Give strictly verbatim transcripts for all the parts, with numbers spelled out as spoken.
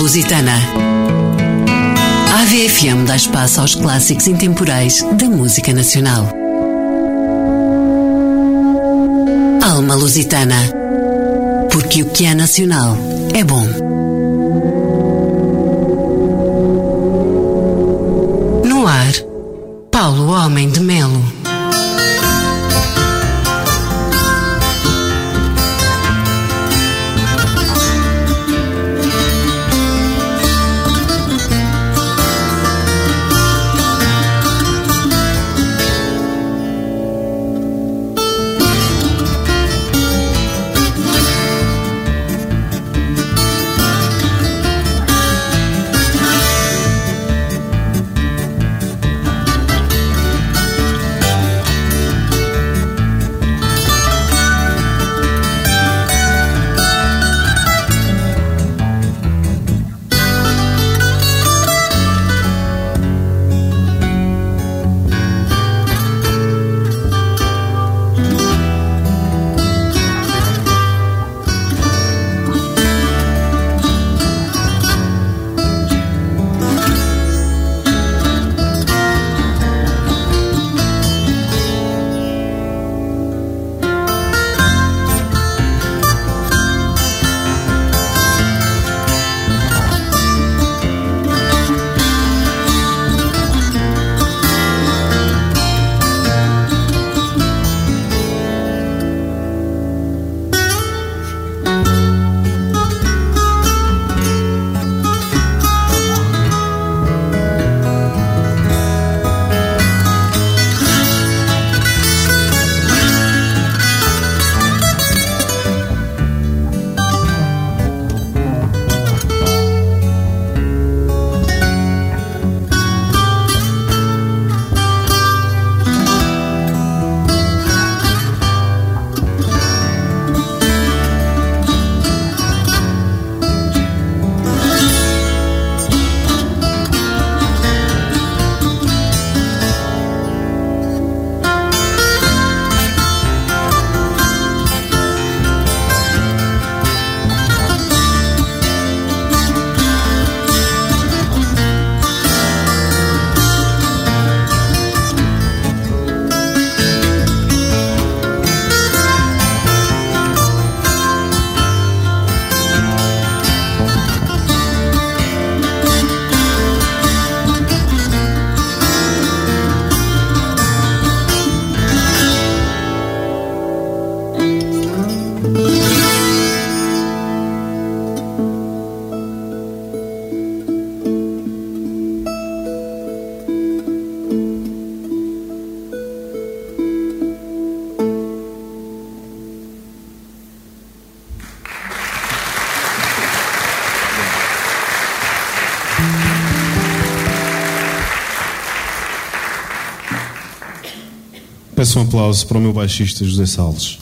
Lusitana. A AVE F M dá espaço aos clássicos intemporais da música nacional. Alma Lusitana. Porque o que é nacional é bom. No ar, Paulo Homem de Melo. Peço um aplauso para o meu baixista José Salles.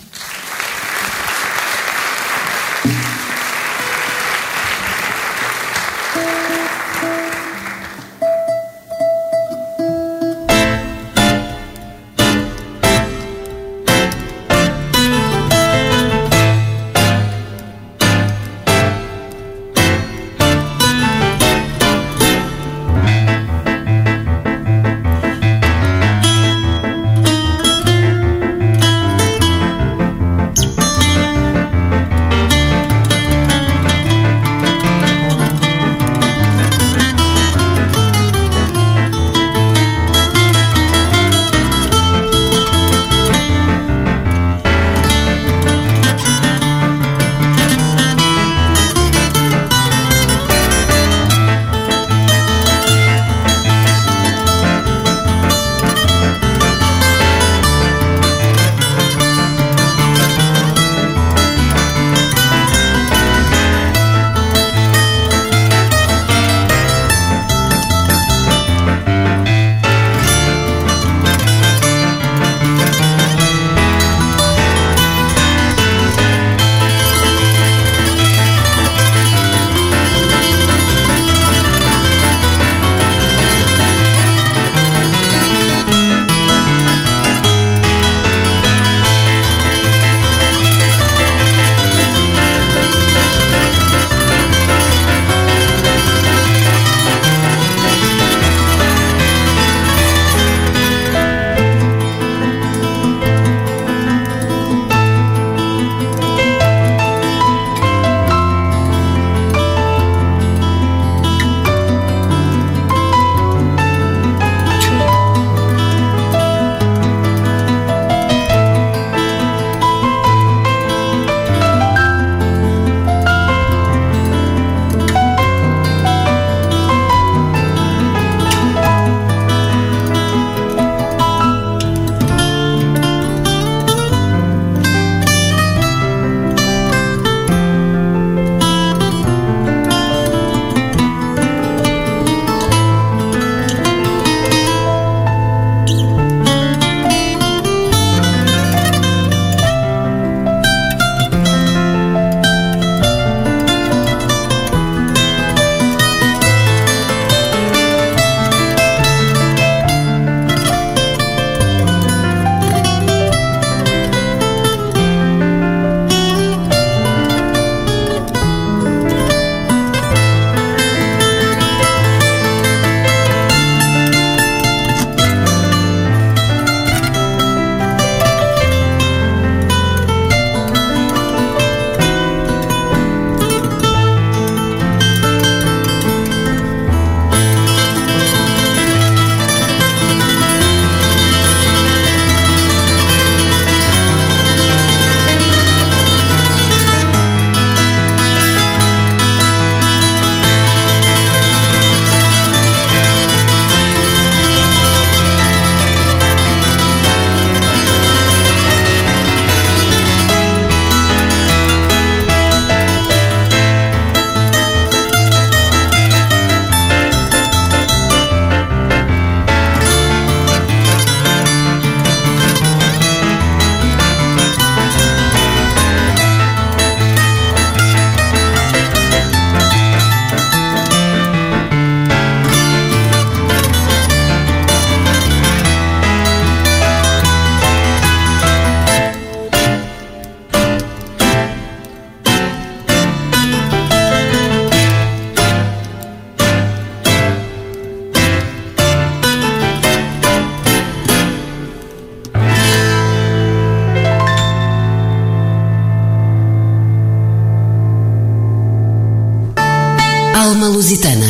Fama Lusitana.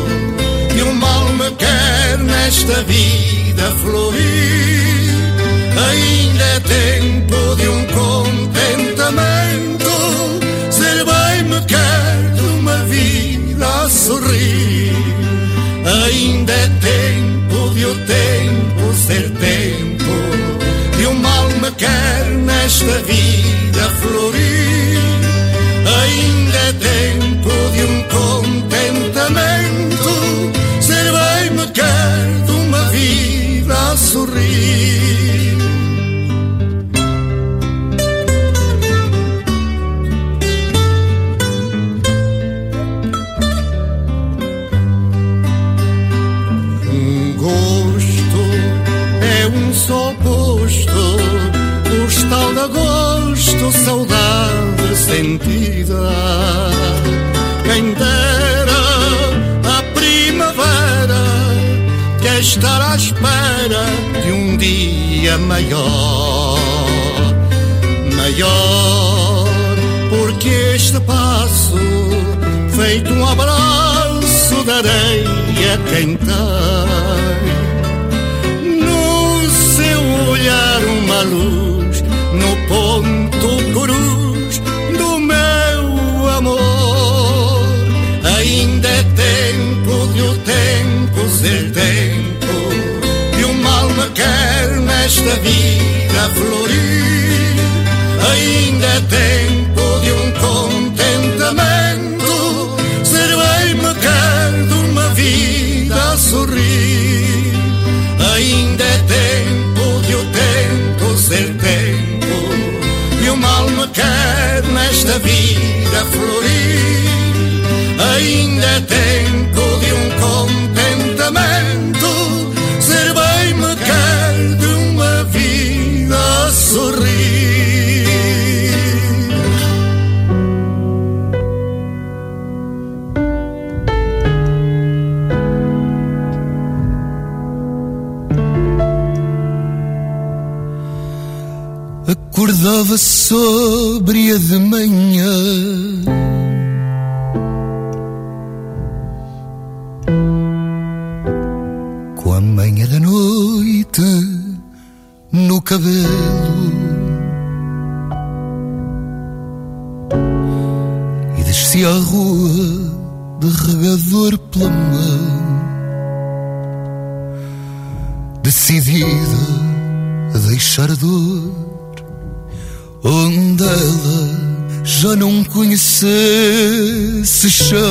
Esta vida florir, é tempo de um contentamento. Ser bem me quer de uma vida a sorrir. Ainda é tempo de o tempo ser tempo, de um mal me quer nesta vida florir. Ainda é tempo de um contentamento. Ser bem me quer de uma vida a sorrir. Um gosto é um só posto, postal de agosto, saudade sentida. Quem dera a primavera, quer estar à espera de um dia maior. Maior, porque este passo, feito um abraço de areia quem tem. No seu olhar uma luz, no ponto cruz do meu amor. Ainda é tempo de o tempo ser tempo, de um mal me quer nesta vida florir. Ainda é tempo de um contentamento. Ser bem me quer de uma vida a sorrir. Ainda é tempo de o tempo ser tempo, de um mal me quer nesta vida florir. Ainda é tempo de um contentamento. Ser bem me quer de uma vida a sorrir. Acordava sóbria de manhã, com a manhã da noite no cabelo, e descia a rua de regador pela mão, decidida a deixar a dor onde ela já não conhecesse chão.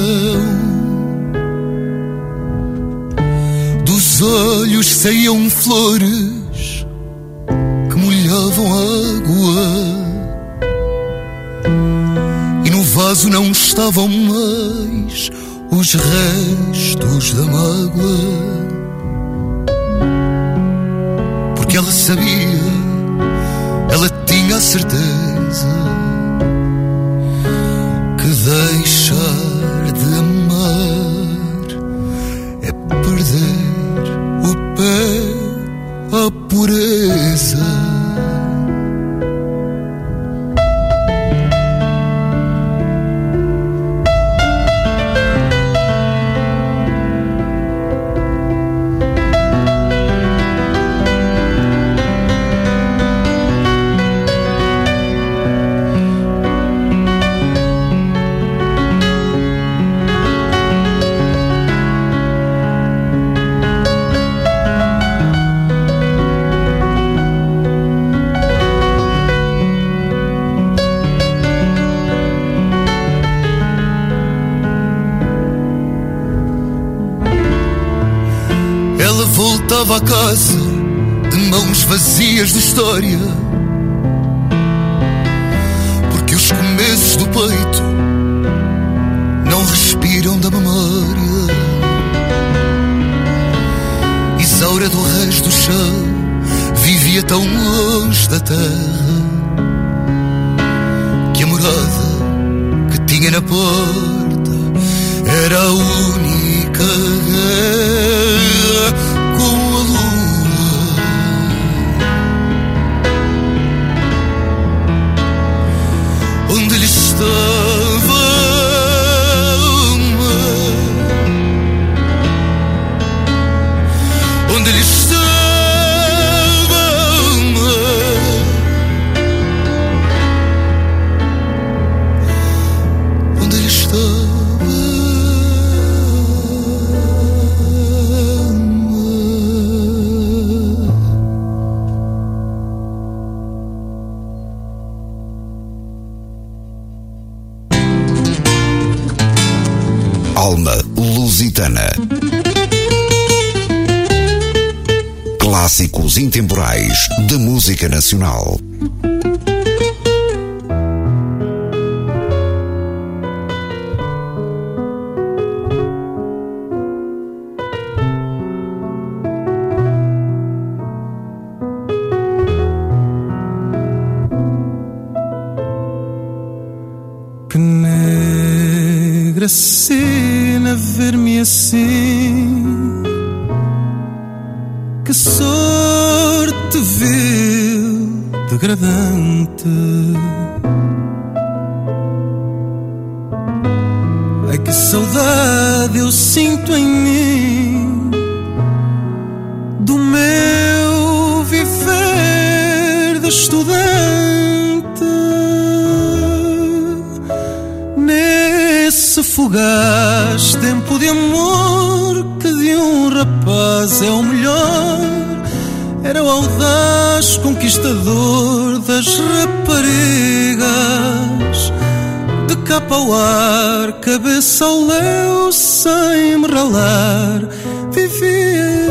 Dos olhos saíam flores que molhavam água, e no vaso não estavam mais os restos da mágoa, porque ela sabia, ela tinha a certeza que deixar de amar é perder o pé à pureza. Voltava a casa de mãos vazias de história, porque os começos do peito não respiram da memória. Isaura do resto do chão vivia tão longe da terra que a morada que tinha na porta era a única guerra com a lua. Onde lhe estava uma, onde lhe estava uma, Lusitana. Clássicos intemporais da música nacional. Que negra cena ver-me assim, que sorte vil degradante. Ai, que saudade eu sinto em mim do meu viver de estudante. Nesse fugaz tempo de amor que de um rapaz é o melhor, era o audaz conquistador das raparigas, de capa ao ar, cabeça ao léu, sem me ralar, vivia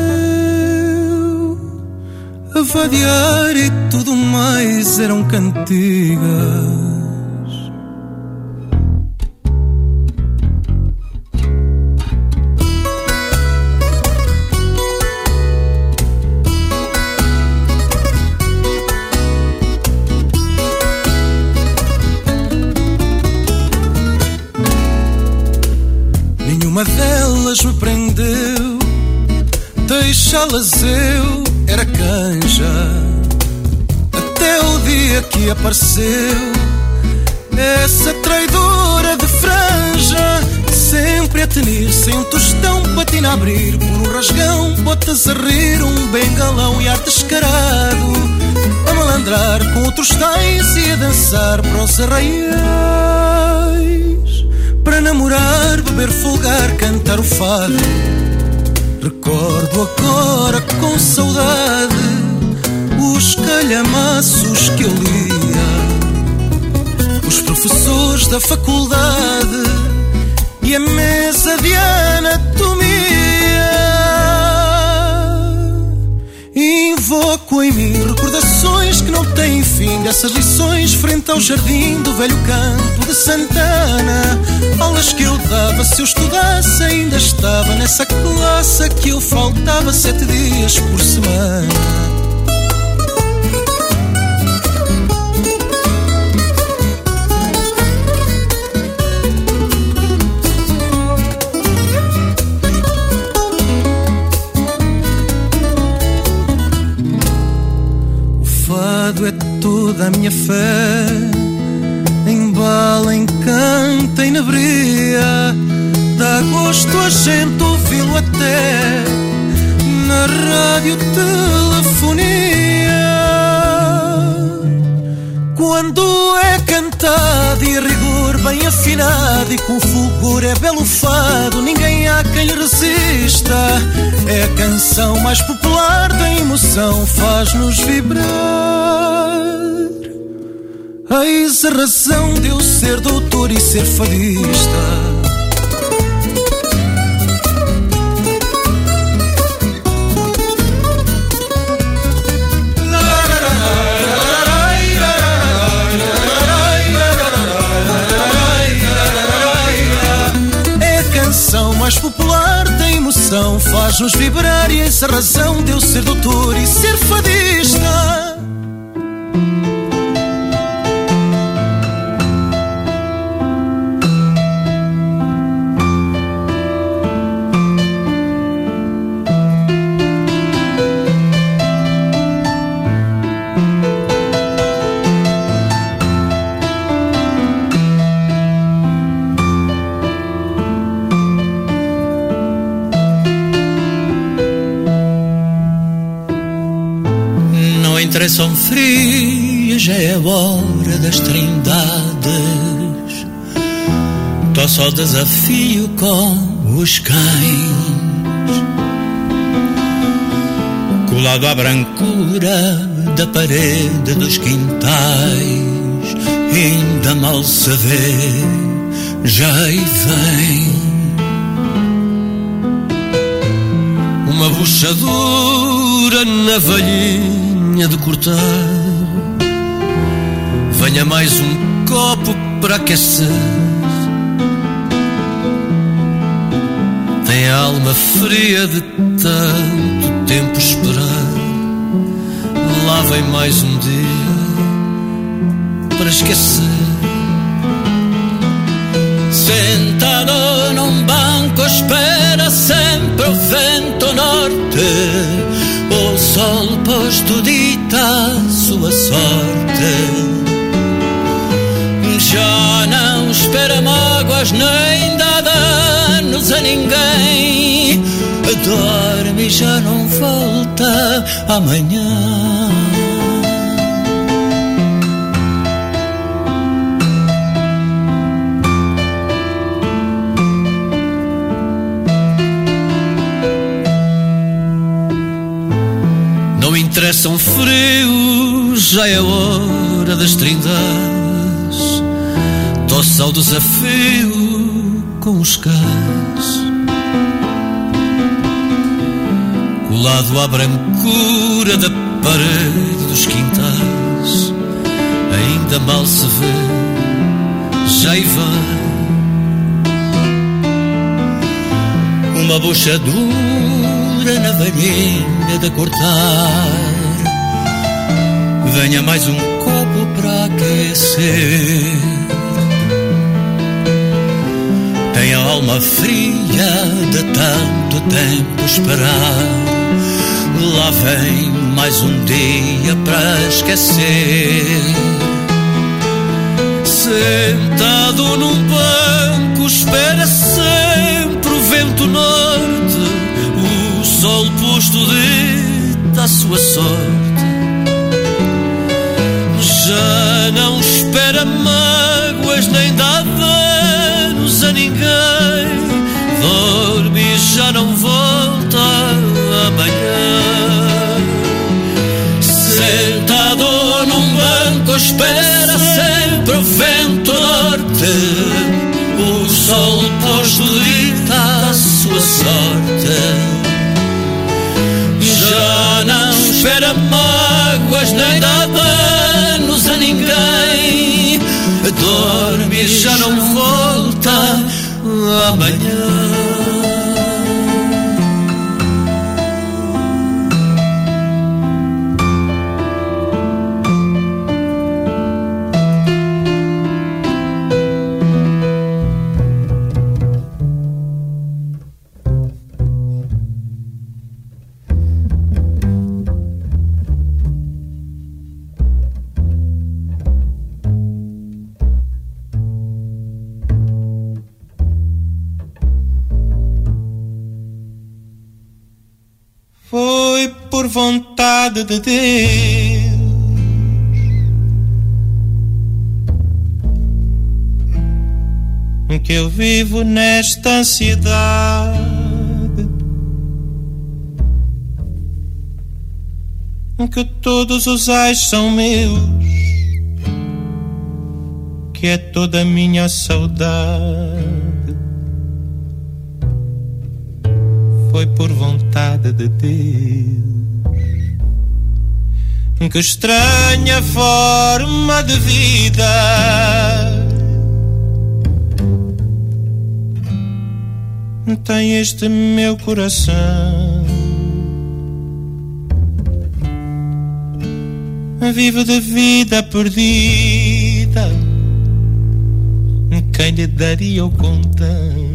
eu a vadiar e tudo mais eram cantigas. Uma delas me prendeu, deixá-las eu era canja, até o dia que apareceu essa traidora de franja, sempre a tenir-se um tostão, patina a abrir por um rasgão, botas a rir, um bengalão e ar descarado, a malandrar com outros tais e a dançar para os arraiais. Para namorar, beber, folgar, cantar o fado. Recordo agora com saudade os calhamaços que eu lia, os professores da faculdade e a mesa de anatomia. Invoco em mim recordações que não têm fim dessas lições frente ao jardim do velho campo de Santana. Aulas que eu dava, se eu estudasse ainda estava nessa classe que eu faltava sete dias por semana. É toda a minha fé, embala, encanta e nabria, dá gosto a gente ouvi-lo até na radiotelefonia. Quando é cantado e a rigor bem afinado e com fulgor é belo fado, ninguém há quem lhe resista. É a canção mais popular da emoção, faz-nos vibrar. Eis a razão de eu ser doutor e ser fadista. É a canção mais popular da emoção, faz-nos vibrar. E eis a razão de eu ser doutor e ser fadista. São frias, já é a hora das trindades. Tô só desafio com os cães, colado à brancura da parede dos quintais. Ainda mal se vê, já aí vem uma buchadura na velhinha de cortar. Venha mais um copo para aquecer. Tem a alma fria de tanto tempo esperar. Lá vem mais um dia para esquecer. Sentado num banco espera sempre o vento norte. O sol posto dita a sua sorte. Já não espera mágoas nem dá danos a ninguém. Dorme e já não volta amanhã. Não interessa um frio, já é hora das trindades. Tosse ao desafio com os cais. Colado à brancura da parede dos quintais, ainda mal se vê, já e vai. Uma buchadura na varinha de cortar. Venha mais um copo para aquecer. Tem a alma fria de tanto tempo esperar. Lá vem mais um dia para esquecer. Sentado num banco espera sempre o vento norte. O sol posto dita a sua sorte. Já não espera mágoas nem dá danos a ninguém. Dorme e já não volta amanhã. Sentado num banco espera sempre o vento norte. O sol posto dita a sua sorte. Já não espera mágoas nem dá danos a ninguém. Dorme e já não volta amanhã. Foi por vontade de Deus que eu vivo nesta ansiedade, que todos os ais são meus, que é toda a minha saudade. Foi por vontade de Deus. Que estranha forma de vida tem este meu coração. Vive de vida perdida. Quem lhe daria o contão?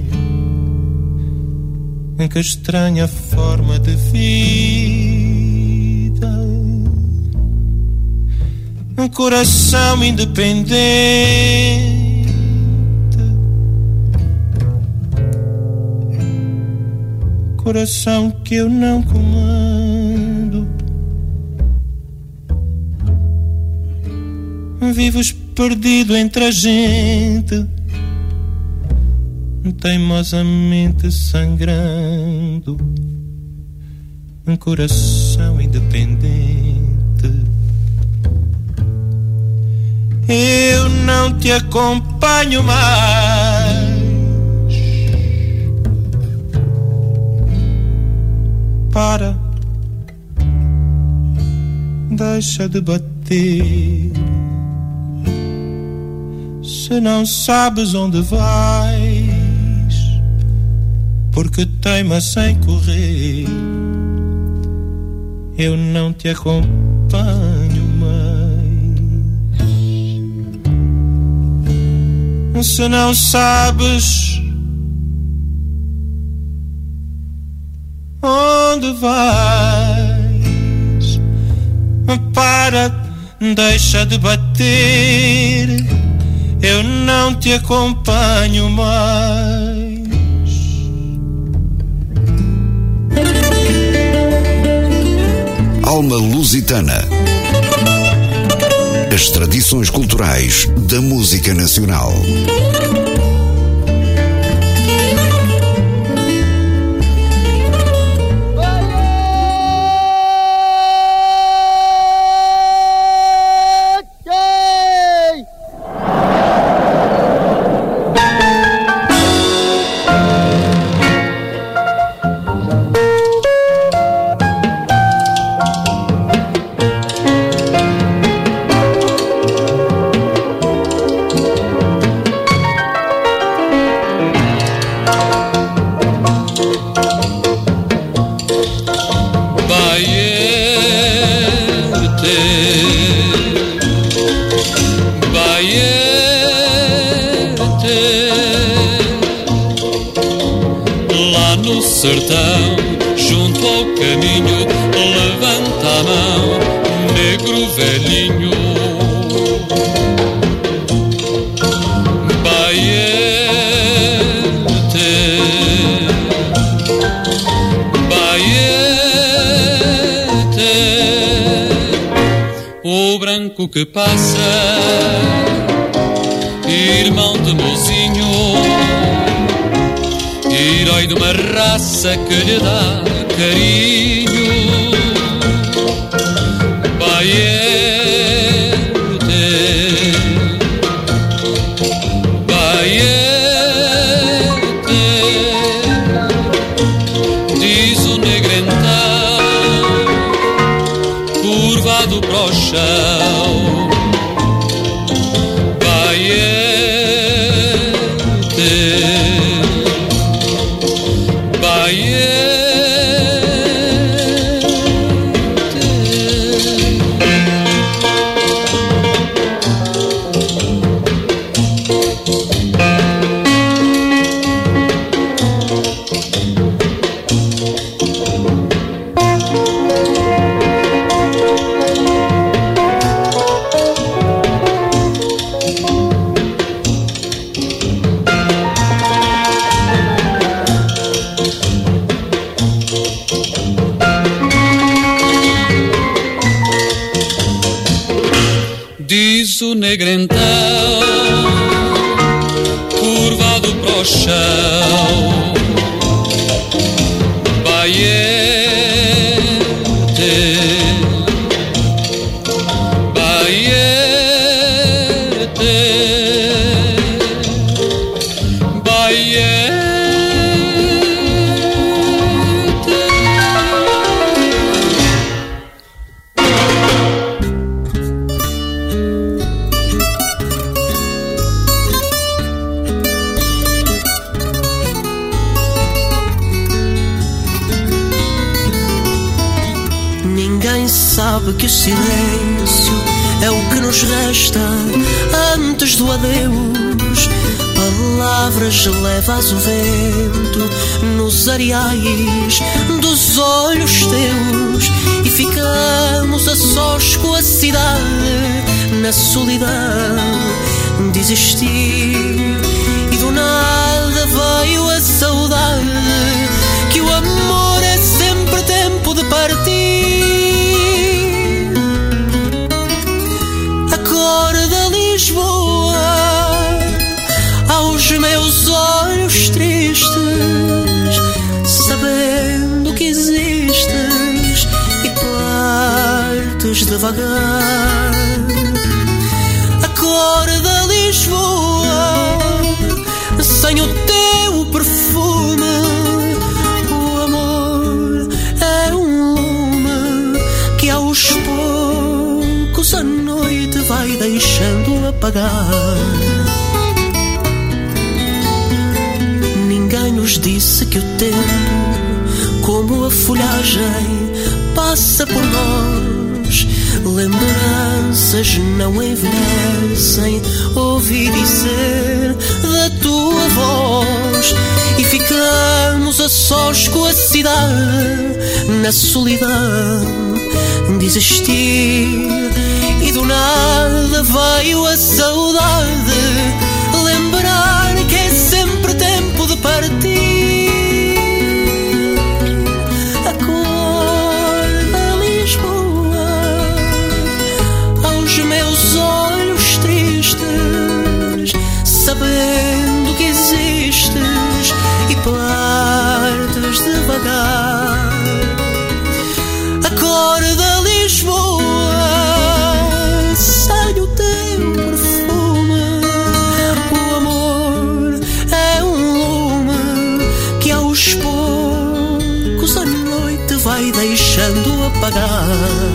Que estranha forma de vida. Um coração independente, coração que eu não comando. Vives perdido entre a gente, teimosamente sangrando. Um coração independente. Eu não te acompanho mais para, deixa de bater. Se não sabes onde vais, porque teimas em correr, eu não te acompanho mais. Se não sabes onde vais, para, deixa de bater, eu não te acompanho mais. Alma Lusitana. As tradições culturais da música nacional. Sertão, junto ao caminho, levanta a mão, negro velhinho. Baiete, baiete, o branco que passa, irmão de mozinho, herói de uma raça que lhe dá carinho. Baiete, baiete, diz o negrentão, curvado para o chão. Diz o negrentão, curvado pro chão. Baiete, baiete, baiete. Sabe que o silêncio é o que nos resta antes do adeus. Palavras levadas o vento nos areais dos olhos teus, e ficamos a sós com a cidade na solidão de existir. E do nada veio a saudade, que o amor é sempre tempo de partir. Acorda Lisboa aos meus olhos tristes, sabendo que existes e partes devagar. Acorda Lisboa sem o teu perfume, o amor é deixando apagar. Ninguém nos disse que o tempo, como a folhagem, passa por nós. Lembranças não envelhecem. Ouvi dizer da tua voz e ficamos a sós com a cidade, na solidão de existir. E do nada veio a saudade, lembrar que é sempre tempo de partir. Acorda, Lisboa, aos meus olhos tristes, sabendo que existes e partes devagar. Acorda, Lisboa, sai o teu perfume. O amor é um lume que aos poucos a noite vai deixando apagar.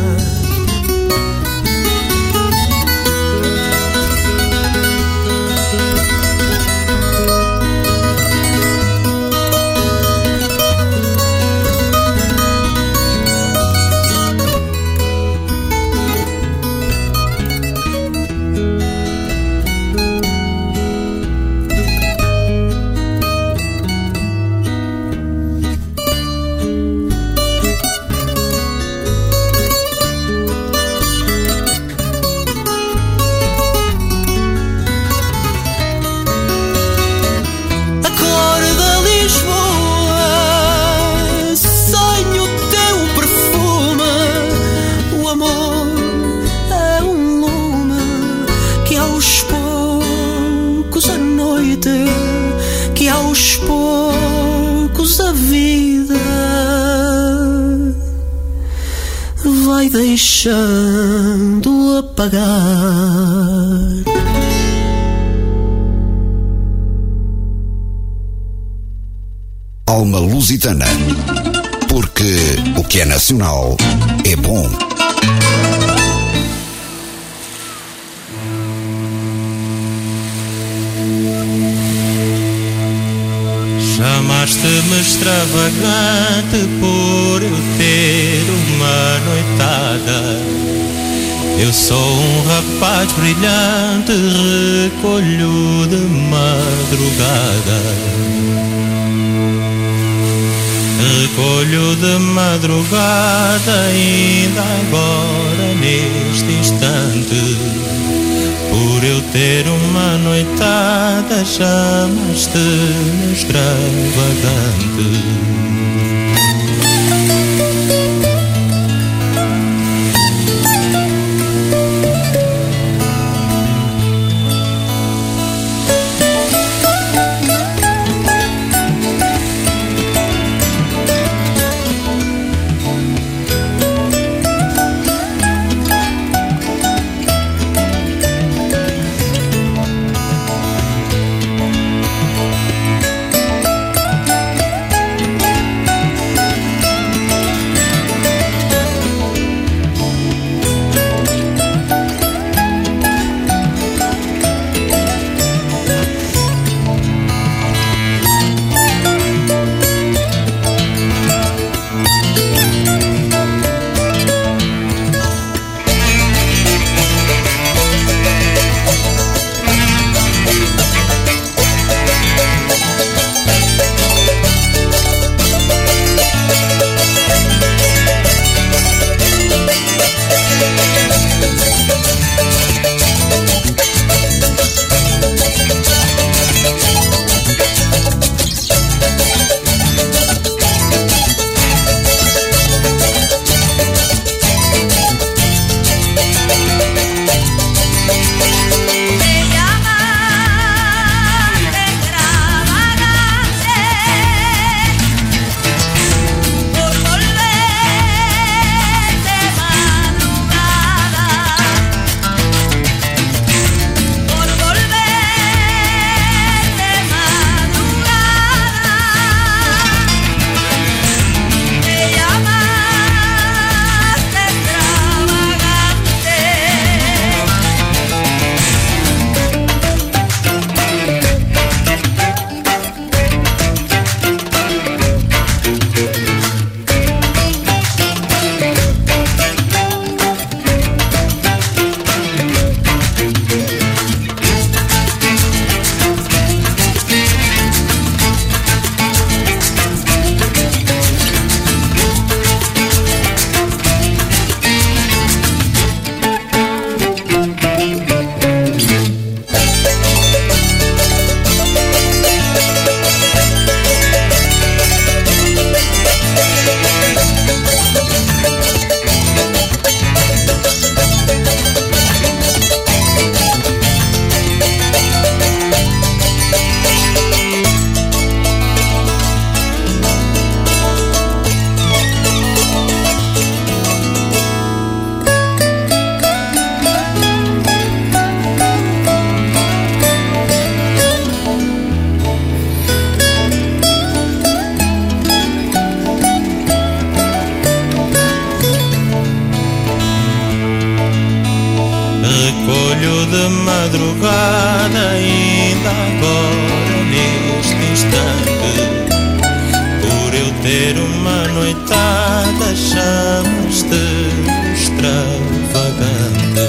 Que aos poucos a vida vai deixando apagar. Alma Lusitana, porque o que é nacional é bom. Chamaste-me extravagante por eu ter uma noitada. Eu sou um rapaz brilhante, recolho de madrugada. Recolho de madrugada, ainda agora neste instante. Por eu ter uma noitada, chamaste-me extravagante. madrugada, ainda agora neste instante, por eu ter uma noitada, chamas-te extravagante.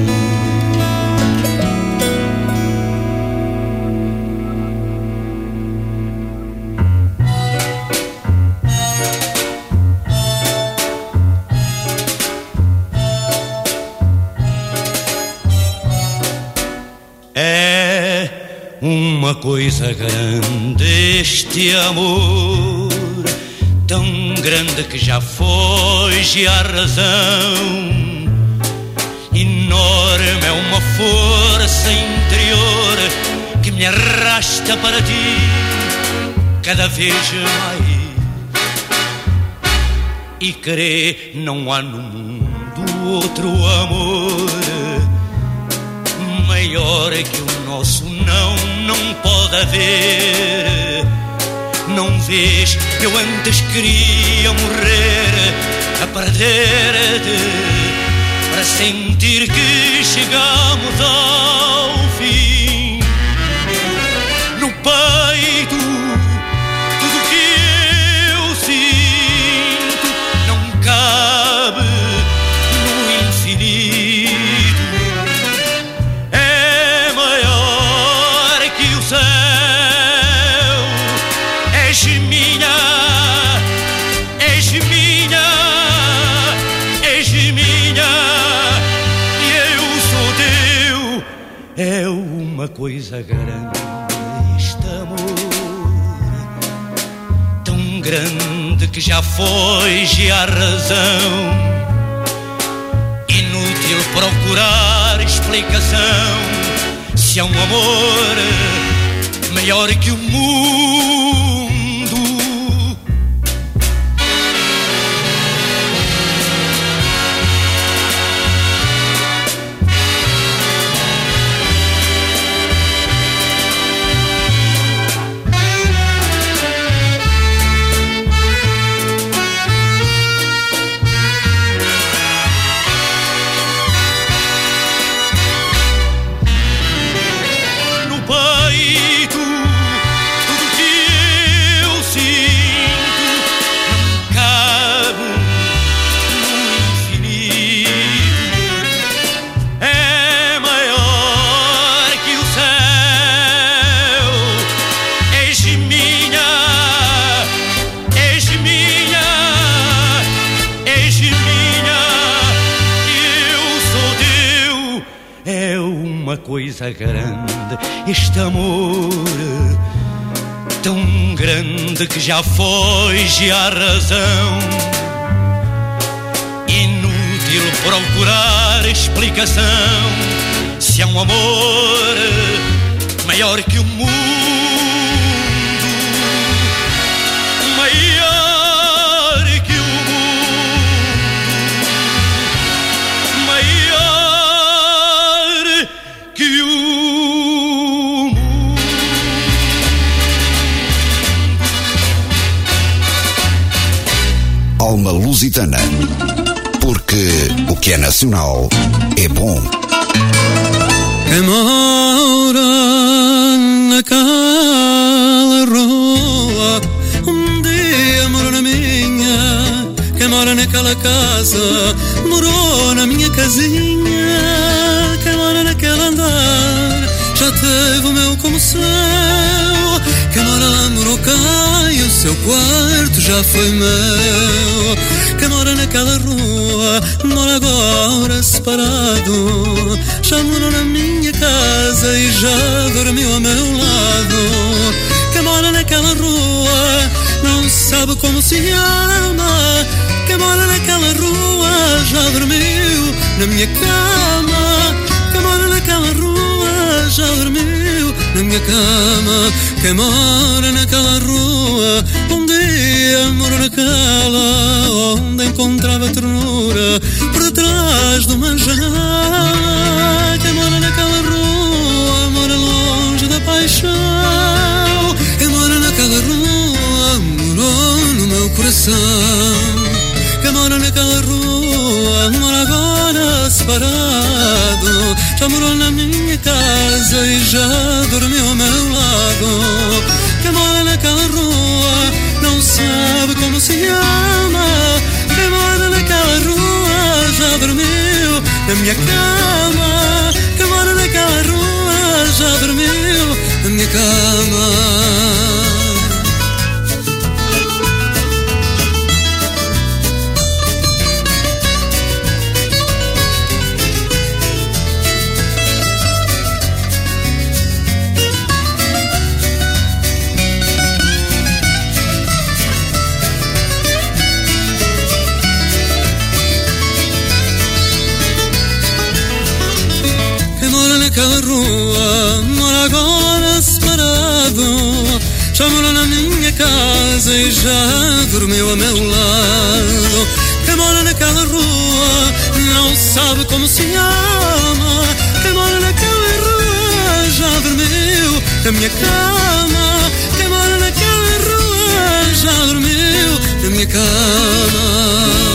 Uma coisa grande este amor, tão grande que já foge a razão. Enorme é uma força interior que me arrasta para ti cada vez mais. E crê, não há no mundo outro amor maior que o nosso, não, não pode haver. Não vês, eu antes queria morrer a perder-te, para sentir que chegamos ao fim. No peito, tudo que eu sinto não cabe no infinito. É uma coisa grande este amor, tão grande que já foge a razão. Inútil procurar explicação, se há um amor maior que o mundo. Coisa grande este amor, tão grande que já foge a razão. Inútil procurar explicação, se há um amor maior que o mundo. Maior que o mundo, maior que o mundo. Alma Lusitana, porque o que é nacional é bom. Quem mora naquela rua, um dia morou na minha. Quem mora naquela casa, morou na minha casinha. Quem mora naquele andar, já teve o meu como seu. Quem mora lá morou cá e o seu quarto já foi meu. Quem mora naquela rua, mora agora separado. Já morou na minha casa e já dormiu ao meu lado. Quem mora naquela rua, não sabe como se ama. Quem mora naquela rua, já dormiu na minha cama. Quem mora naquela rua, já dormiu na minha cama. Quem mora naquela rua, um dia morou naquela onde encontrava ternura por detrás do manjar. Quem mora naquela rua, mora longe da paixão. Quem mora naquela rua, morou no meu coração. Quem mora naquela rua, mora agora separado. separado. Já morou na minha casa e já dormiu ao meu lado. Quem mora naquela rua não sabe como se ama. Quem mora naquela rua já dormiu na minha cama. Quem mora naquela rua já dormiu na minha cama. Naquela rua, mora agora separado. Já morou na minha casa e já dormiu ao meu lado. Quem mora naquela rua não sabe como se ama. Quem mora naquela rua já dormiu na minha cama. Quem mora naquela rua já dormiu na minha cama.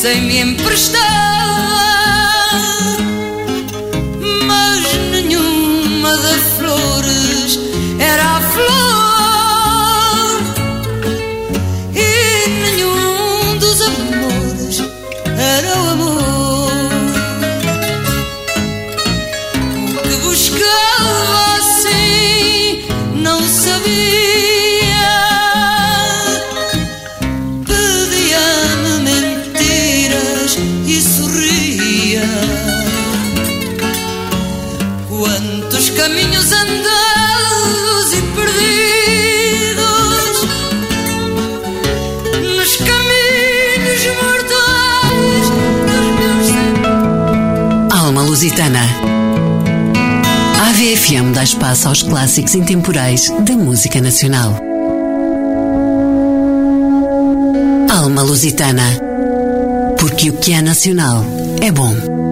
sem me emprestar, mas nenhuma das flores era a flor e nenhum dos amores era o amor. O que buscava assim não sabia, e sorria. Quantos caminhos andados e perdidos nos caminhos mortais dos meus... Alma Lusitana. A AVE F M dá espaço aos clássicos intemporais da música nacional. Alma Lusitana. Porque o que é nacional é bom.